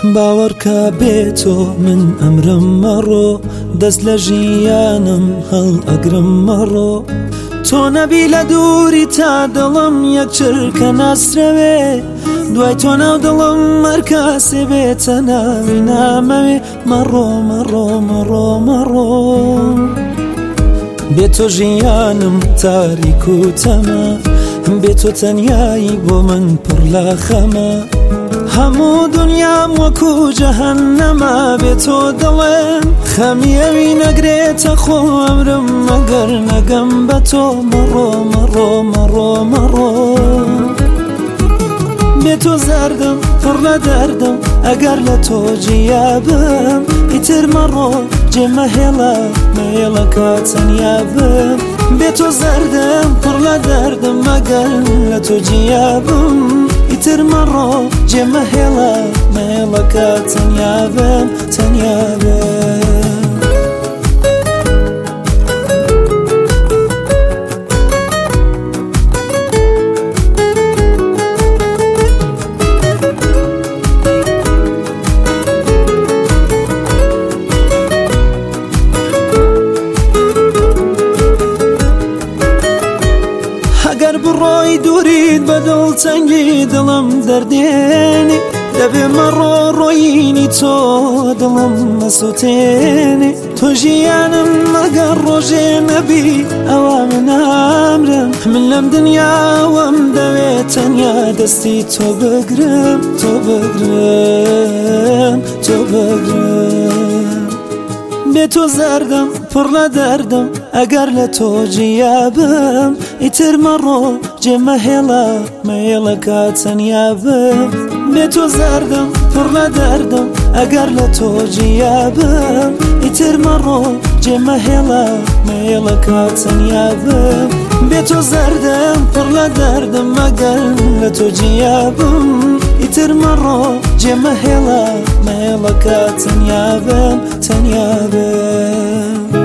باوەڕکە بێتۆ من ئەمرم مەڕۆ دەست لە ژیانم هەڵ ئەگرم مەڕۆ تۆ نەبی لە دووری تا دڵم یەک چرکە ناسرەوێ دوای تۆ ناو دڵم مەرکاسێ بێتە ناوی نامەوێ مەڕۆ مەڕۆ مەڕۆ مەڕۆ بێتۆ ژیانم تاریک و تەمە بێتۆ تەنیایی بۆ من پڕ لە خەمە هەموو دنیام وەکو جەهەنەمە بێتۆ دڵێم خەمیەوی نەگرێتە خۆ ئەمرم مەگەر نەگەم بە تۆ مەڕۆ مەڕۆ مەڕۆ مەڕۆ بێتۆ زەردم پڕ لە دەردم ئەگەر لە تۆ جیابم ئیتر مەڕۆ جێمەهێڵە مێڵەکە تەنیابم بێتۆ زەردم پڕ لە دەردم ئەگەر لە تۆ جیابم ئیتر مەڕۆ جێمەهێڵە مێڵەکە تەنیابم تەنیابم ئەگەر بڕۆی دووریت بەدڵ تەنگی دڵم دەردێنی دەبێ مەڕۆ ڕۆیینی تۆ دڵم مەسووتێنی تۆ ژیانم ئەگەر ڕۆژێ نەبی ئەوە من ئامرم من لەم دنیاوەم دەوێت تەنیا دەستی تۆ بگرم تۆ بگرم تۆ بگرم بێتۆ زەردم پڕ لە دەردم ئەگەر لە تۆ جیابم ئیتر مەڕۆ جێمەهێڵە مێڵەکە تەنیابم بێتۆ زەردم پڕ لە دەردم ئەگەر لە تۆ جیابم ئیتر مەڕۆ جێمەهێڵە مێڵەکە تەنیابم بێتۆ زەردم پڕ لە دەردم ئەگەر لە تۆ جیابم ئیتر مەڕۆ جێمەهێڵە مێڵەکە تەنیابم تەنیابم